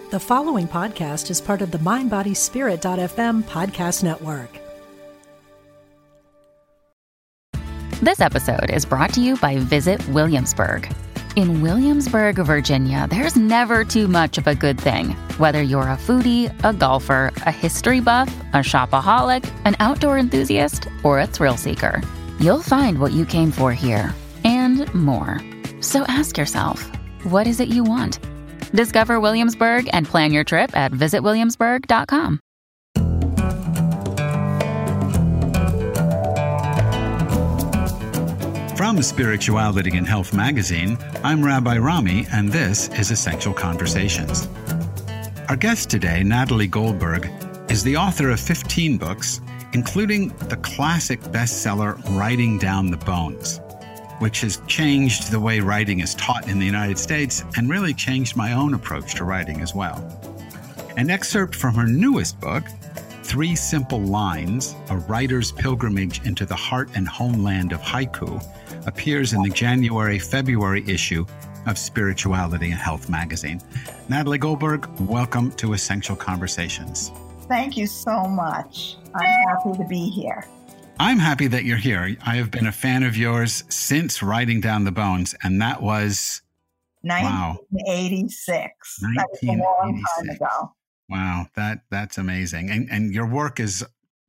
The following podcast is part of the MindBodySpirit.fm podcast network. This episode is brought to you by Visit Williamsburg. In Williamsburg, Virginia, there's never too much of a good thing. Whether you're a foodie, a golfer, a history buff, a shopaholic, an outdoor enthusiast, or a thrill seeker, you'll find what you came for here and more. So ask yourself, what is it you want? Discover Williamsburg and plan your trip at visitwilliamsburg.com. From Spirituality and Health magazine, I'm Rabbi Rami, and this is Essential Conversations. Our guest today, Natalie Goldberg, is the author of 15 books, including the classic bestseller Writing Down the Bones, which has changed the way writing is taught in the United States and really changed my own approach to writing as well. An excerpt from her newest book, 3 Simple Lines, A Writer's Pilgrimage into the Heart and Homeland of Haiku, appears in the January-February issue of Spirituality and Health magazine. Natalie Goldberg, welcome to Essential Conversations. Thank you so much. I'm happy to be here. I'm happy that you're here. I have been a fan of yours since Writing Down the Bones, and that was 1986. That was a long time ago. Wow, that's amazing. And your work is,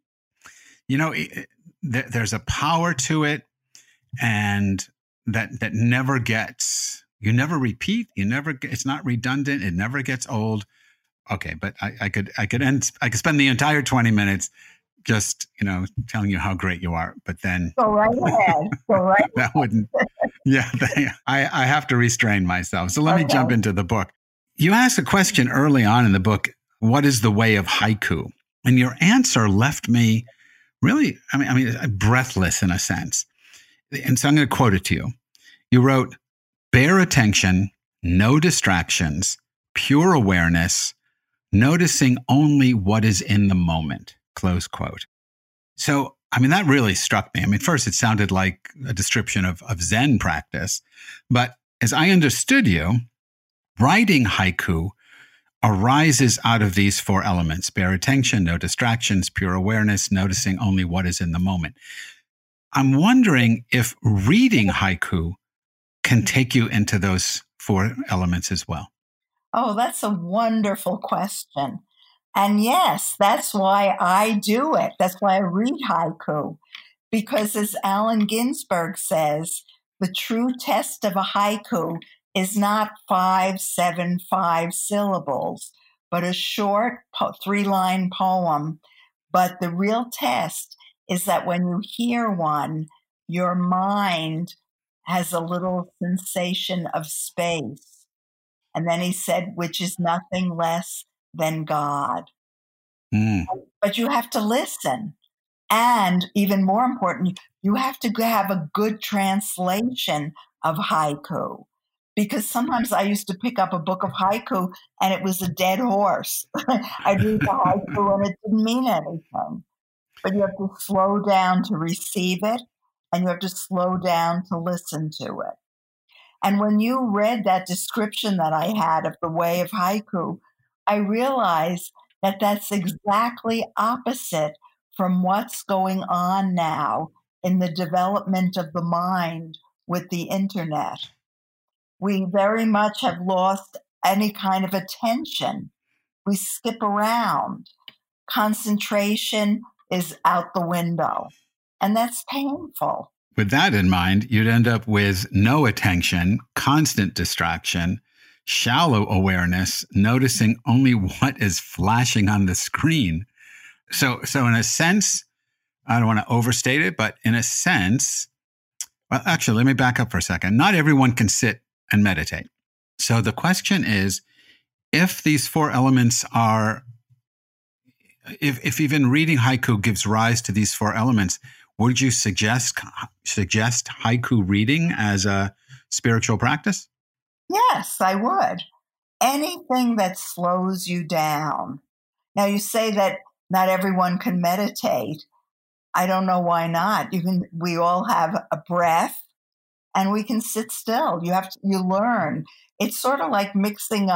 there's a power to it, and that never gets, you never repeat, it's not redundant, it never gets old. Okay, but I could spend the entire 20 minutes just, telling you how great you are, but then go right ahead. That wouldn't. Yeah, I have to restrain myself. So let me jump into the book. You asked a question early on in the book, what is the way of haiku? And your answer left me really, breathless in a sense. And so I'm going to quote it to you. You wrote, "Bare attention, no distractions, pure awareness, noticing only what is in the moment." Close quote. So, that really struck me. First, it sounded like a description of Zen practice. But as I understood you, writing haiku arises out of these 4 elements: bare attention, no distractions, pure awareness, noticing only what is in the moment. I'm wondering if reading haiku can take you into those 4 elements as well. Oh, that's a wonderful question. And yes, that's why I do it. That's why I read haiku. Because as Allen Ginsberg says, the true test of a haiku is not 575 syllables, but a short 3-line poem. But the real test is that when you hear one, your mind has a little sensation of space. And then he said, which is nothing less than God. But you have to listen. And even more important, you have to have a good translation of haiku. Because sometimes I used to pick up a book of haiku and it was a dead horse. I'd read the haiku and it didn't mean anything. But you have to slow down to receive it, and you have to slow down to listen to it. And when you read that description that I had of the way of haiku, I realized that that's exactly opposite from what's going on now in the development of the mind with the internet. We very much have lost any kind of attention. We skip around. Concentration is out the window, and that's painful. With that in mind, you'd end up with no attention, constant distraction, shallow awareness, noticing only what is flashing on the screen. So in a sense, I don't want to overstate it, but in a sense, well, actually, let me back up for a second. Not everyone can sit and meditate. So the question is, if these 4 elements are, if even reading haiku gives rise to these 4 elements, would you suggest haiku reading as a spiritual practice? Yes, I would. Anything that slows you down. Now, you say that not everyone can meditate. I don't know why not. We all have a breath, and we can sit still. You learn. It's sort of like mixing up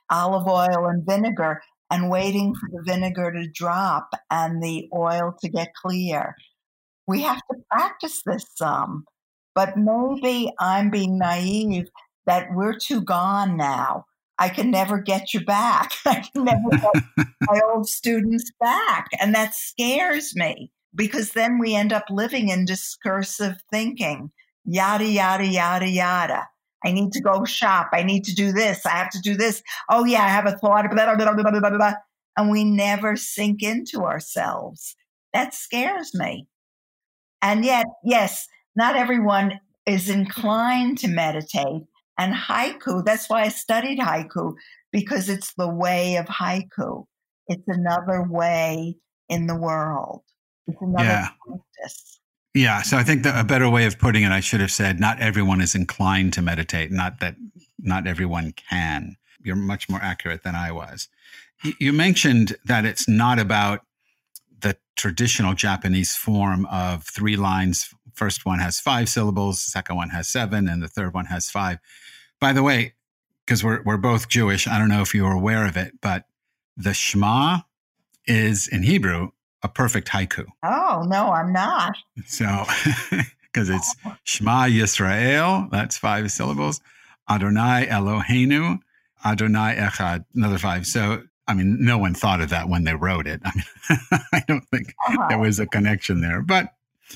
olive oil and vinegar and waiting for the vinegar to drop and the oil to get clear. We have to practice this some, but maybe I'm being naive that we're too gone now. I can never get you back. I can never get my old students back. And that scares me because then we end up living in discursive thinking, yada, yada, yada, yada. I need to go shop. I need to do this. I have to do this. Oh, yeah, I have a thought. Blah, blah, blah, blah, blah, blah. And we never sink into ourselves. That scares me. And yet, yes, not everyone is inclined to meditate. And haiku, that's why I studied haiku, because it's the way of haiku. It's another way in the world. It's another practice. Yeah. So I think a better way of putting it, I should have said, not everyone is inclined to meditate, not that not everyone can. You're much more accurate than I was. You mentioned that it's not about the traditional Japanese form of 3 lines. First one has 5 syllables, the second one has 7, and the third one has 5. By the way, because we're both Jewish, I don't know if you're aware of it, but the Shema is in Hebrew a perfect haiku. Oh, no, I'm not. So, because it's Shema Yisrael, that's 5 syllables. Adonai Eloheinu, Adonai Echad, another 5. So, I mean, no one thought of that when they wrote it. I mean, I don't think there was a connection there, but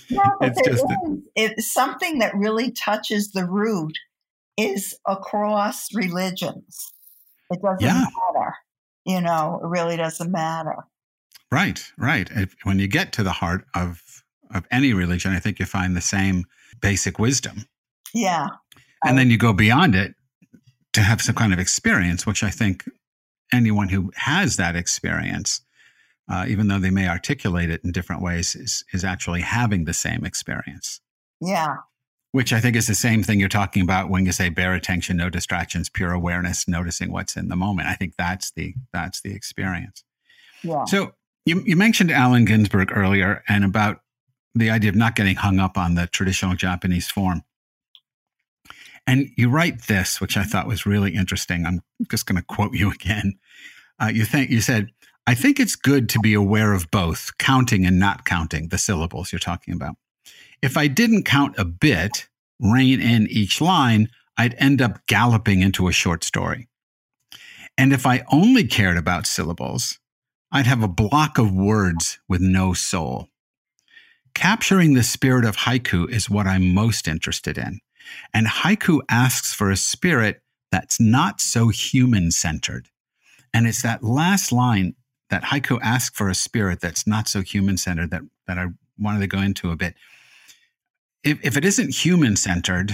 it's something that really touches the root is across religions. It doesn't matter. It really doesn't matter. Right. When you get to the heart of any religion, I think you find the same basic wisdom. Yeah. And then you go beyond it to have some kind of experience, which I think anyone who has that experience, even though they may articulate it in different ways, is actually having the same experience. Yeah. Which I think is the same thing you're talking about when you say bare attention, no distractions, pure awareness, noticing what's in the moment. I think that's the experience. Yeah. So you mentioned Allen Ginsberg earlier and about the idea of not getting hung up on the traditional Japanese form. And you write this, which I thought was really interesting. I'm just going to quote you again. You said, I think it's good to be aware of both counting and not counting the syllables you're talking about. If I didn't count a bit, rein in each line, I'd end up galloping into a short story. And if I only cared about syllables, I'd have a block of words with no soul. Capturing the spirit of haiku is what I'm most interested in. And haiku asks for a spirit that's not so human-centered. And it's that last line that haiku asks for a spirit that's not so human-centered that I wanted to go into a bit. If it isn't human-centered,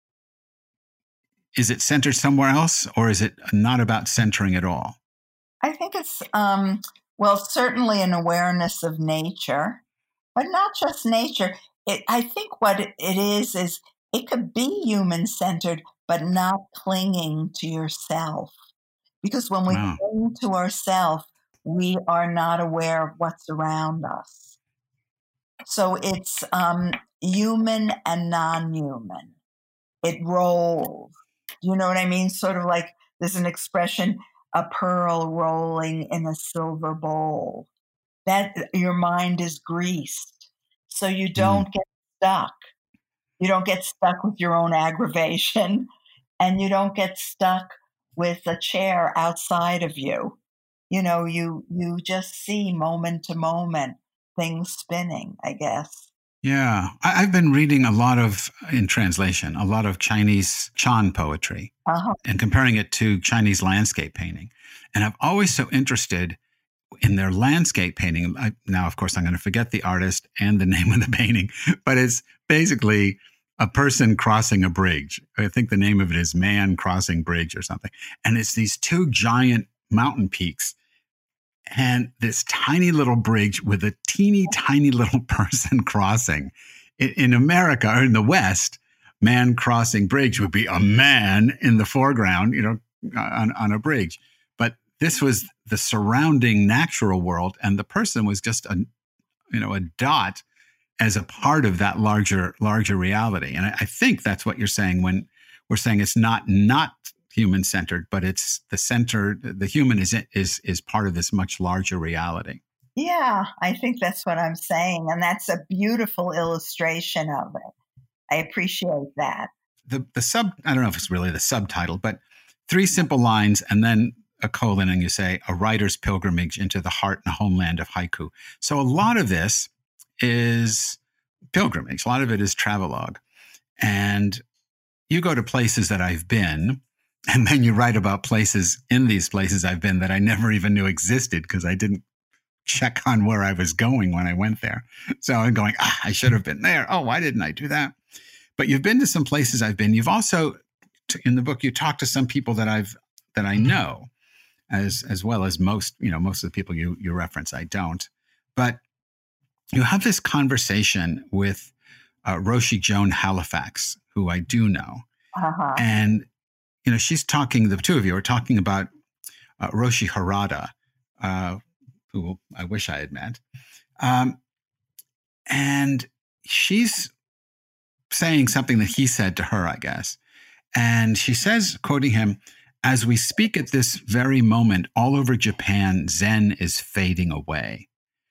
is it centered somewhere else, or is it not about centering at all? I think it's, certainly an awareness of nature, but not just nature. I think what it is it could be human-centered, but not clinging to yourself. Because when we cling to ourselves, we are not aware of what's around us. So it's human and non-human. It rolls. You know what I mean? Sort of like there's an expression, a pearl rolling in a silver bowl. That your mind is greased. So you don't get stuck. You don't get stuck with your own aggravation, and you don't get stuck with a chair outside of you. You just see moment to moment things spinning, I guess. Yeah. I've been reading in translation, a lot of Chinese Chan poetry and comparing it to Chinese landscape painting. And I'm always so interested in their landscape painting. Now, of course, I'm going to forget the artist and the name of the painting, but it's basically a person crossing a bridge. I think the name of it is Man Crossing Bridge or something. And it's these 2 giant mountain peaks and this tiny little bridge with a teeny tiny little person crossing. In America or in the West, Man Crossing Bridge would be a man in the foreground, on a bridge. But this was the surrounding natural world, and the person was just a dot as a part of that larger reality. And I think that's what you're saying when we're saying it's not human centered, but it's the center. The human is part of this much larger reality. Yeah, I think that's what I'm saying. And that's a beautiful illustration of it. I appreciate that. I don't know if it's really the subtitle, but 3 simple lines and then a colon, and you say, a writer's pilgrimage into the heart and homeland of haiku. So a lot of this is pilgrimage. A lot of it is travelogue. And you go to places that I've been, and then you write about places in these places I've been that I never even knew existed because I didn't check on where I was going when I went there. So I'm going, I should have been there. Oh, why didn't I do that? But you've been to some places I've been. You've also, in the book, you talk to some people that I know, as well as most of the people you reference, I don't. But you have this conversation with Roshi Joan Halifax, who I do know. Uh-huh. And, she's talking, the two of you are talking about Roshi Harada, who I wish I had met. And she's saying something that he said to her, I guess. And she says, quoting him, "As we speak at this very moment, all over Japan, Zen is fading away."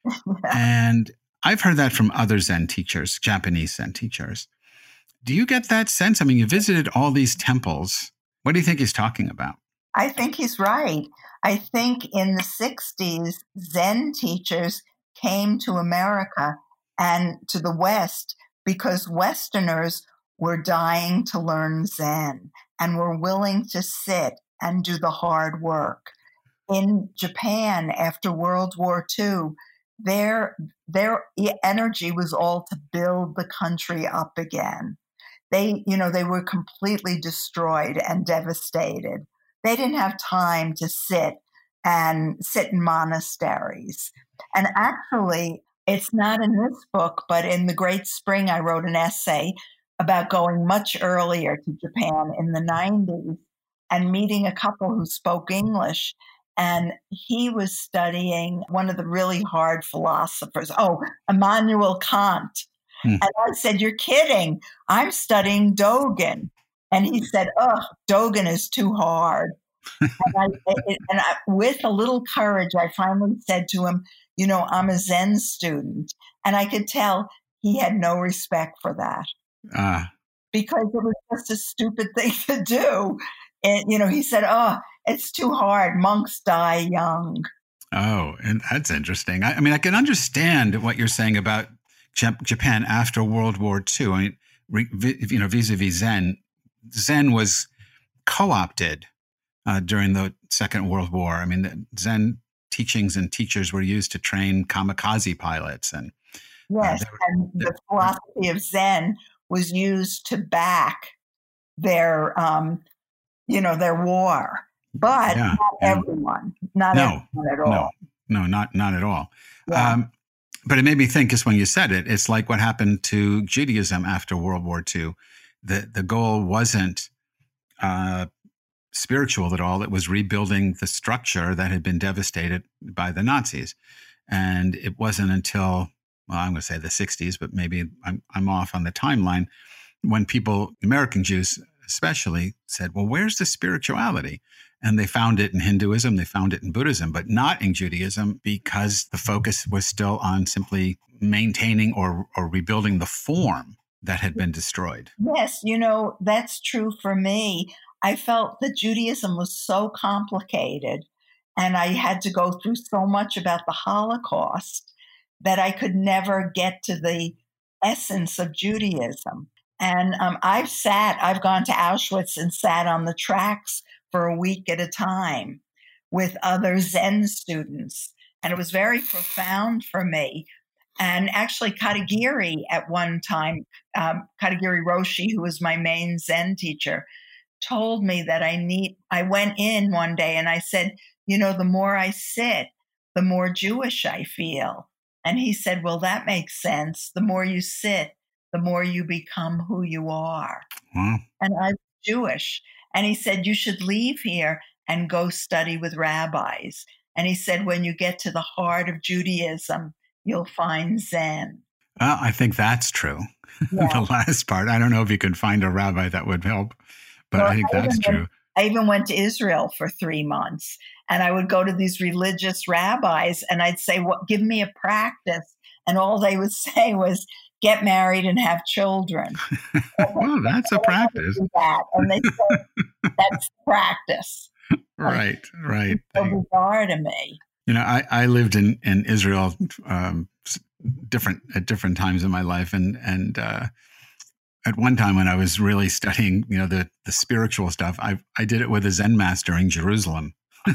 And I've heard that from other Zen teachers, Japanese Zen teachers. Do you get that sense? I mean, you visited all these temples. What do you think he's talking about? I think he's right. I think in the 60s, Zen teachers came to America and to the West because Westerners were dying to learn Zen and were willing to sit and do the hard work. In Japan, after World War II, their energy was all to build the country up again. They were completely destroyed and devastated. They didn't have time to sit in monasteries. And actually, it's not in this book, but in The Great Spring, I wrote an essay about going much earlier to Japan in the 90s and meeting a couple who spoke English. And he was studying one of the really hard philosophers, Immanuel Kant. And I said, "You're kidding. I'm studying Dogen." And he said, Dogen is too hard. And with a little courage, I finally said to him, I'm a Zen student. And I could tell he had no respect for that. Because it was just a stupid thing to do. And, he said, it's too hard. Monks die young. Oh, and that's interesting. I mean, I can understand what you're saying about Japan after World War II. I mean, vis-a-vis Zen. Zen was co-opted during the Second World War. I mean, the Zen teachings and teachers were used to train kamikaze pilots. And yes, and the philosophy of Zen was used to back their, their war. But not everyone. Not everyone at all. No, not at all. Yeah. But it made me think, just when you said it, it's like what happened to Judaism after World War II. The goal wasn't spiritual at all. It was rebuilding the structure that had been devastated by the Nazis. And it wasn't until, I'm going to say the 60s, but maybe I'm off on the timeline, when people, American Jews especially, said, well, where's the spirituality? And they found it in Hinduism, they found it in Buddhism, but not in Judaism, because the focus was still on simply maintaining or rebuilding the form that had been destroyed. Yes, that's true for me. I felt that Judaism was so complicated and I had to go through so much about the Holocaust that I could never get to the essence of Judaism. And I've gone to Auschwitz and sat on the tracks for a week at a time with other Zen students. And it was very profound for me. And actually, Katagiri at one time, Katagiri Roshi, who was my main Zen teacher, told me that I went in one day and I said, the more I sit, the more Jewish I feel. And he said, well, that makes sense. The more you sit, the more you become who you are. Wow. And I'm Jewish. And he said, you should leave here and go study with rabbis. And he said, when you get to the heart of Judaism, you'll find Zen. Well, I think that's true. Yeah. The last part. I don't know if you could find a rabbi that would help, but I think that's true. I even went to Israel for 3 months, and I would go to these religious rabbis and I'd say, "What, give me a practice." And all they would say was, "Get married and have children." Well, that's a practice. That. And they said, "That's practice." Right, right. So bizarre to me. I lived in Israel at different times in my life, and at one time when I was really studying, the spiritual stuff, I did it with a Zen master in Jerusalem.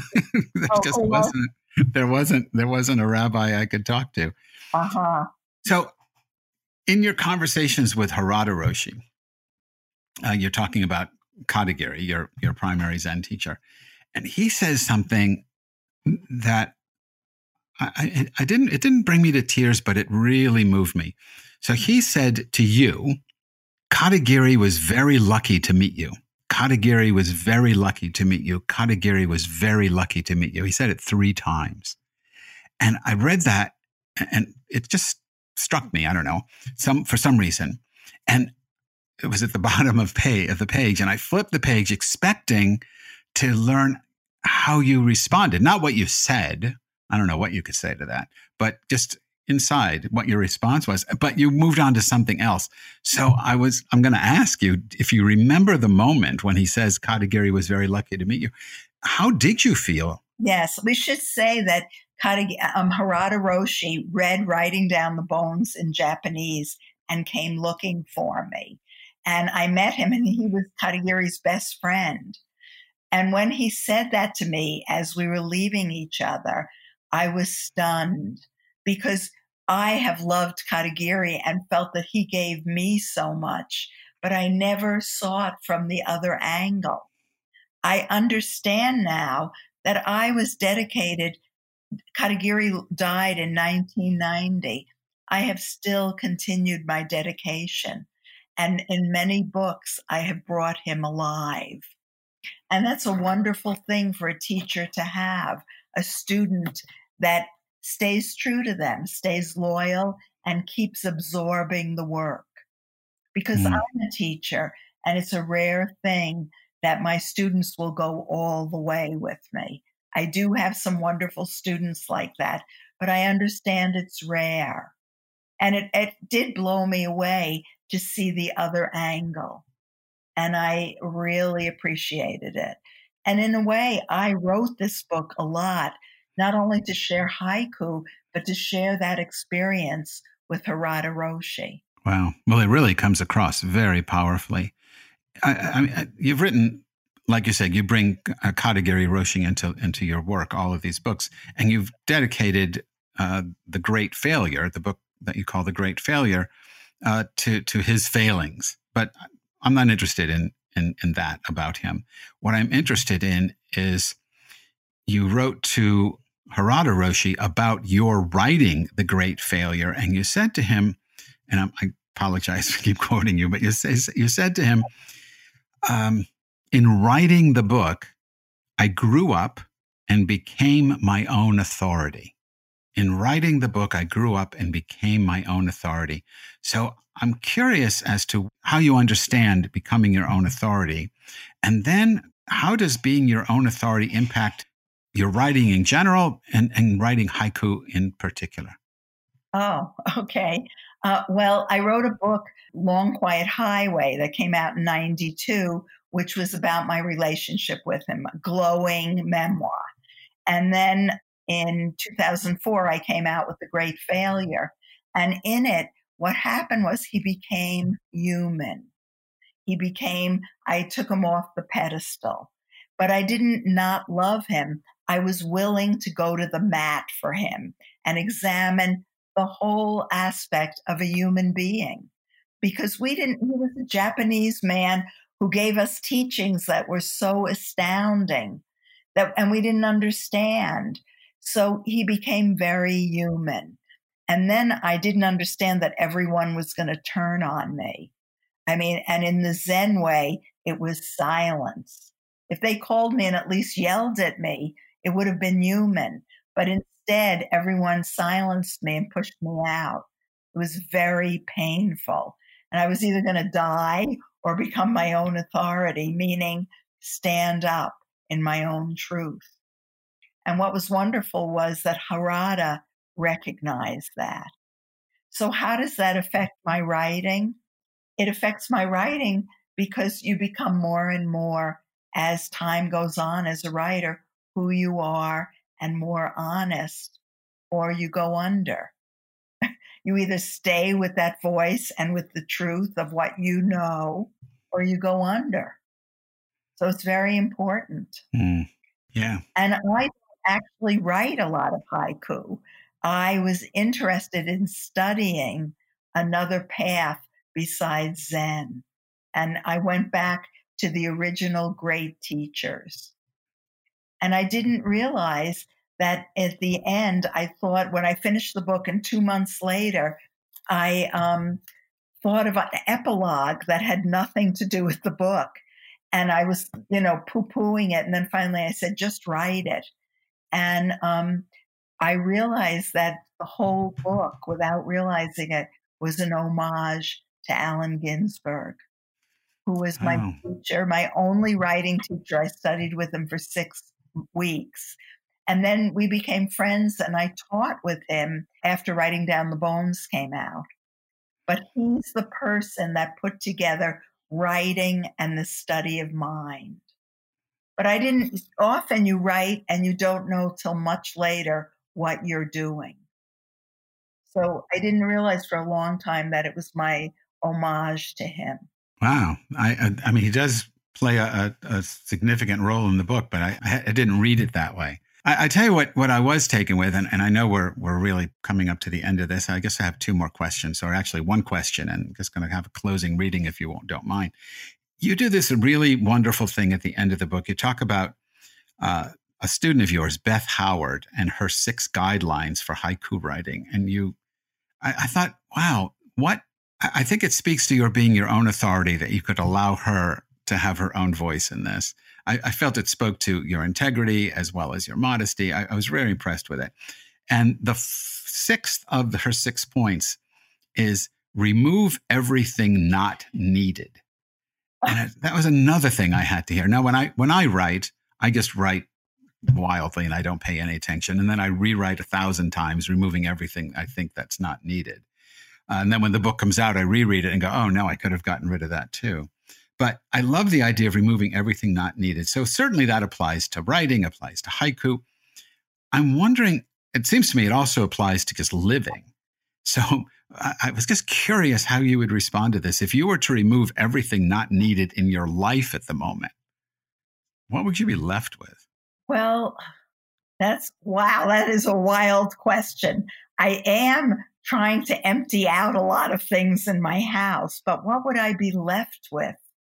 There wasn't a rabbi I could talk to. So, in your conversations with Harada Roshi, you're talking about Katagiri, your primary Zen teacher, and he says something that it didn't bring me to tears, but it really moved me. So he said to you, Katagiri was very lucky to meet you. Katagiri was very lucky to meet you. Katagiri was very lucky to meet you. He said it 3 times. And I read that and it just struck me. I don't know, for some reason. And it was at the bottom of the page. And I flipped the page expecting to learn how you responded, not what you said. I don't know what you could say to that, but just inside what your response was. But you moved on to something else. So I'm going to ask you if you remember the moment when he says Katagiri was very lucky to meet you. How did you feel? Yes, we should say that Harada Roshi read Writing Down the Bones in Japanese and came looking for me. And I met him, and he was Katagiri's best friend. And when he said that to me as we were leaving each other, I was stunned because I have loved Katagiri and felt that he gave me so much, but I never saw it from the other angle. I understand now that I was dedicated. Katagiri died in 1990. I have still continued my dedication. And in many books, I have brought him alive. And that's a wonderful thing for a teacher to have, a student that stays true to them, stays loyal, and keeps absorbing the work. Because I'm a teacher, and it's a rare thing that my students will go all the way with me. I do have some wonderful students like that, but I understand it's rare. And it did blow me away to see the other angle. And I really appreciated it. And in a way, I wrote this book a lot, not only to share haiku, but to share that experience with Harada Roshi. Wow. Well, it really comes across very powerfully. You've written, like you said, you bring Katagiri Roshi into your work, all of these books, and you've dedicated The Great Failure, the book that you call The Great Failure, to his failings. But I'm not interested in that about him. What I'm interested in is you wrote to Harada Roshi about your writing The Great Failure, and you said to him, and I apologize for keep quoting you, but you said to him, in writing the book, I grew up and became my own authority. In writing the book, I grew up and became my own authority. So I'm curious as to how you understand becoming your own authority. And then how does being your own authority impact your writing in general and writing haiku in particular? Oh, okay. Well, I wrote a book, Long Quiet Highway, that came out in 92, which was about my relationship with him, a glowing memoir. And then in 2004, I came out with The Great Failure. And in it, what happened was he became human. I took him off the pedestal. But I didn't not love him. I was willing to go to the mat for him and examine the whole aspect of a human being. Because he was a Japanese man who gave us teachings that were so astounding and we didn't understand. So he became very human. And then I didn't understand that everyone was going to turn on me. I mean, and in the Zen way, it was silence. If they called me and at least yelled at me, it would have been human. But instead, everyone silenced me and pushed me out. It was very painful. And I was either going to die or become my own authority, meaning stand up in my own truth. And what was wonderful was that Harada recognized that. So how does that affect my writing? It affects my writing because you become more and more, as time goes on as a writer, who you are and more honest, or you go under. You either stay with that voice and with the truth of what you know, or you go under. So it's very important. Yeah. And I don't actually write a lot of haiku. I was interested in studying another path besides Zen. And I went back to the original great teachers. And I didn't realize that at the end, I thought when I finished the book and 2 months later, I thought of an epilogue that had nothing to do with the book. And I was, poo-pooing it. And then finally I said, just write it. And I realized that the whole book, without realizing it, was an homage to Allen Ginsberg, who was my teacher, my only writing teacher. I studied with him for 6 weeks. And then we became friends, and I taught with him after Writing Down the Bones came out. But he's the person that put together writing and the study of mind. But often you write and you don't know till much later what you're doing. So I didn't realize for a long time that it was my homage to him. Wow. I mean, he does play a significant role in the book, but I didn't read it that way. I tell you what I was taken with, and I know we're really coming up to the end of this. I guess I have 2 more questions, or actually 1 question, and I'm just going to have a closing reading if you don't mind. You do this really wonderful thing at the end of the book. You talk about a student of yours, Beth Howard, and her 6 guidelines for haiku writing. And I thought, wow, I think it speaks to your being your own authority that you could allow her to have her own voice in this. I felt it spoke to your integrity as well as your modesty. I was very impressed with it. And the 6th of her 6 points is remove everything not needed. And that was another thing I had to hear. Now, when I write, I just write wildly and I don't pay any attention. And then I rewrite 1,000 times, removing everything I think that's not needed. And then when the book comes out, I reread it and go, oh, no, I could have gotten rid of that too. But I love the idea of removing everything not needed. So certainly that applies to writing, applies to haiku. I'm wondering, it seems to me it also applies to just living. So I was just curious how you would respond to this. If you were to remove everything not needed in your life at the moment, what would you be left with? Well, that is a wild question. I am trying to empty out a lot of things in my house, but what would I be left with?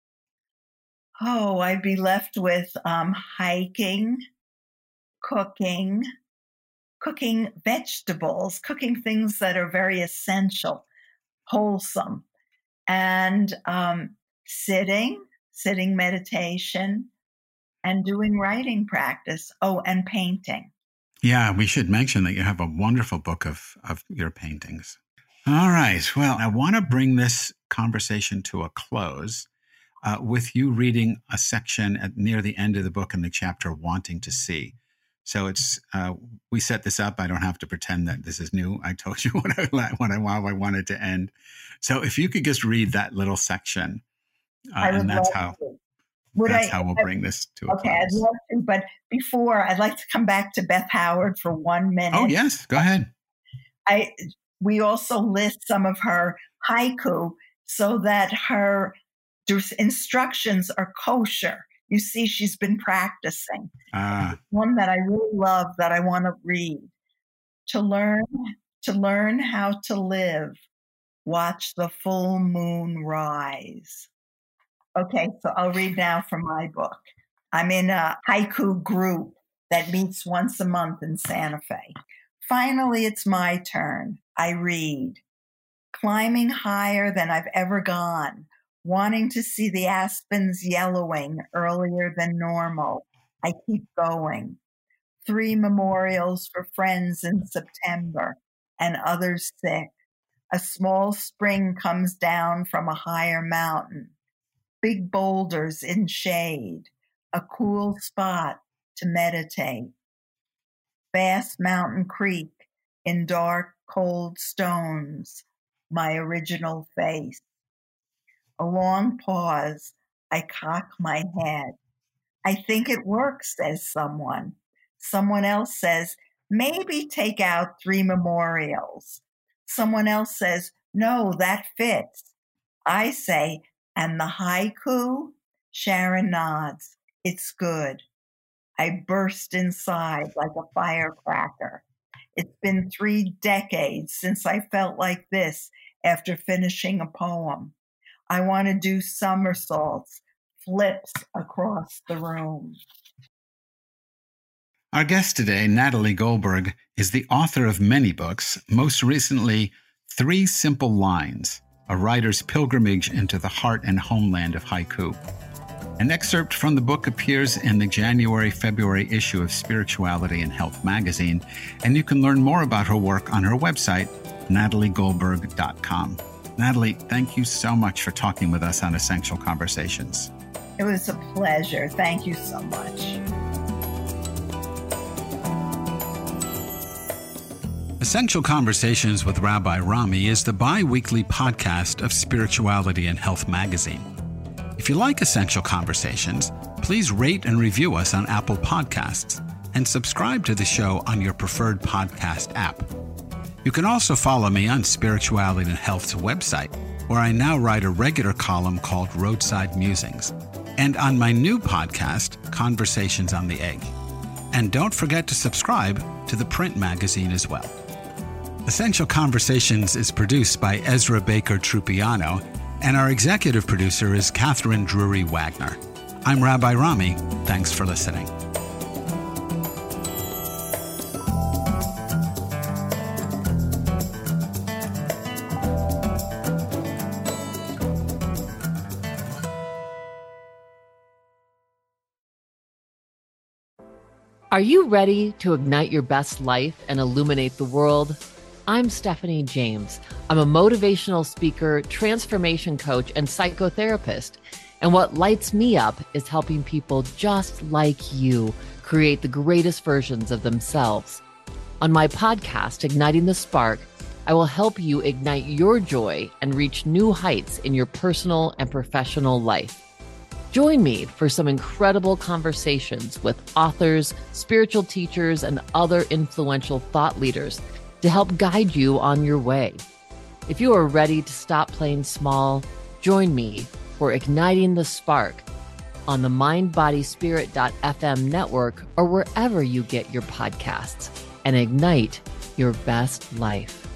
Oh, I'd be left with hiking, cooking vegetables, cooking things that are very essential, wholesome, and sitting meditation, and doing writing practice. Oh, and painting. Yeah, we should mention that you have a wonderful book of your paintings. All right. Well, I want to bring this conversation to a close with you reading a section near the end of the book in the chapter Wanting to See. So it's we set this up. I don't have to pretend that this is new. I told you what I wanted to end. So if you could just read that little section, and that's how we'll bring this to a close. Okay, I'd love to. But before, I'd like to come back to Beth Howard for 1 minute. Oh, yes. Go ahead. We also list some of her haiku so that her instructions are kosher. You see, she's been practicing. One that I really love that I want to read. To learn how to live, watch the full moon rise. Okay, so I'll read now from my book. I'm in a haiku group that meets once a month in Santa Fe. Finally, it's my turn. I read. Climbing higher than I've ever gone, wanting to see the aspens yellowing earlier than normal. I keep going. 3 memorials for friends in September and others sick. A small spring comes down from a higher mountain. Big boulders in shade. a cool spot to meditate. Vast mountain creek in dark, cold stones, my original face. A long pause, I cock my head. I think it works, says someone. Someone else says, maybe take out 3 memorials. Someone else says, no, that fits. I say, and the haiku? Sharon nods. It's good. I burst inside like a firecracker. It's been 3 decades since I felt like this after finishing a poem. I want to do somersaults, flips across the room. Our guest today, Natalie Goldberg, is the author of many books, most recently 3 Simple Lines, a writer's pilgrimage into the heart and homeland of haiku. An excerpt from the book appears in the January-February issue of Spirituality and Health magazine, and you can learn more about her work on her website, nataliegoldberg.com. Natalie, thank you so much for talking with us on Essential Conversations. It was a pleasure. Thank you so much. Essential Conversations with Rabbi Rami is the bi-weekly podcast of Spirituality and Health magazine. If you like Essential Conversations, please rate and review us on Apple Podcasts and subscribe to the show on your preferred podcast app. You can also follow me on Spirituality and Health's website, where I now write a regular column called Roadside Musings, and on my new podcast, Conversations on the Egg. And don't forget to subscribe to the print magazine as well. Essential Conversations is produced by Ezra Baker Trupiano, and our executive producer is Catherine Drury Wagner. I'm Rabbi Rami. Thanks for listening. Are you ready to ignite your best life and illuminate the world? I'm Stephanie James. I'm a motivational speaker, transformation coach, and psychotherapist. And what lights me up is helping people just like you create the greatest versions of themselves. On my podcast, Igniting the Spark, I will help you ignite your joy and reach new heights in your personal and professional life. Join me for some incredible conversations with authors, spiritual teachers, and other influential thought leaders to help guide you on your way. If you are ready to stop playing small, join me for Igniting the Spark on the mindbodyspirit.fm network or wherever you get your podcasts, and ignite your best life.